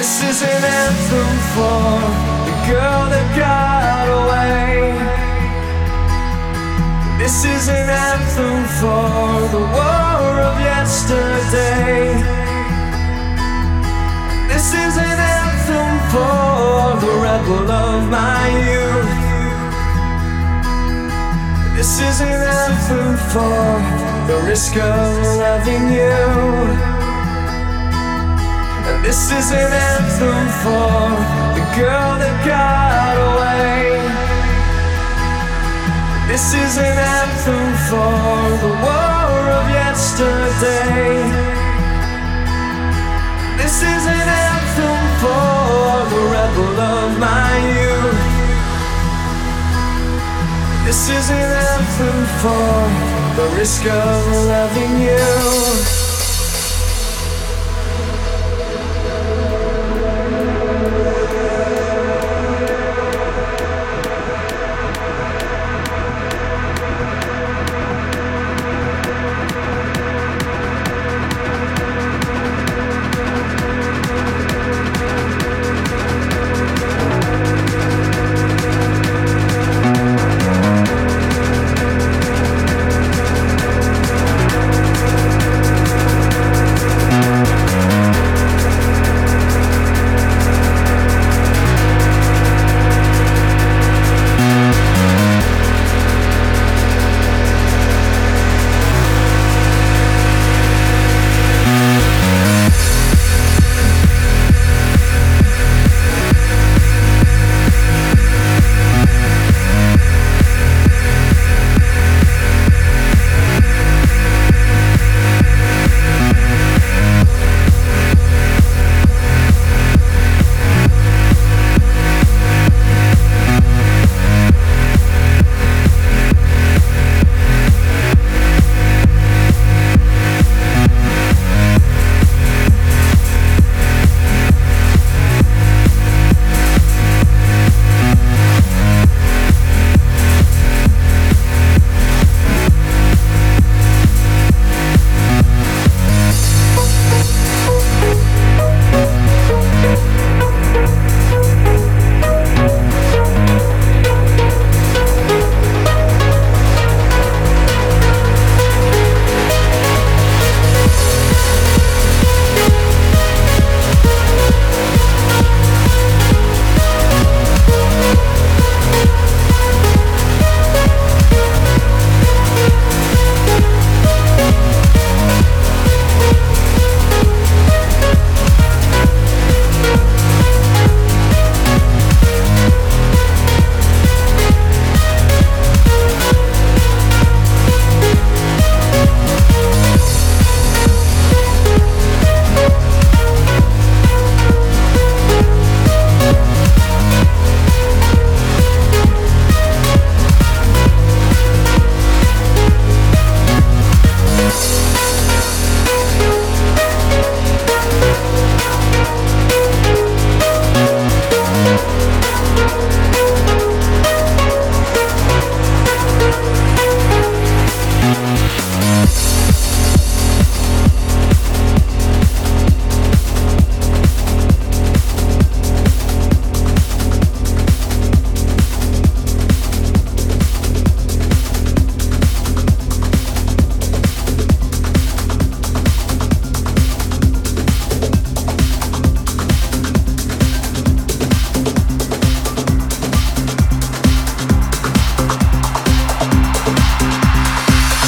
This is an anthem for the girl that got away. This is an anthem for the war of yesterday. This is an anthem for the rebel of my youth. This is an anthem for the risk of loving you. And this is an anthem for the girl that got away. This is an anthem for the war of yesterday. This is an anthem for the rebel of my youth. This is an anthem for the risk of loving you.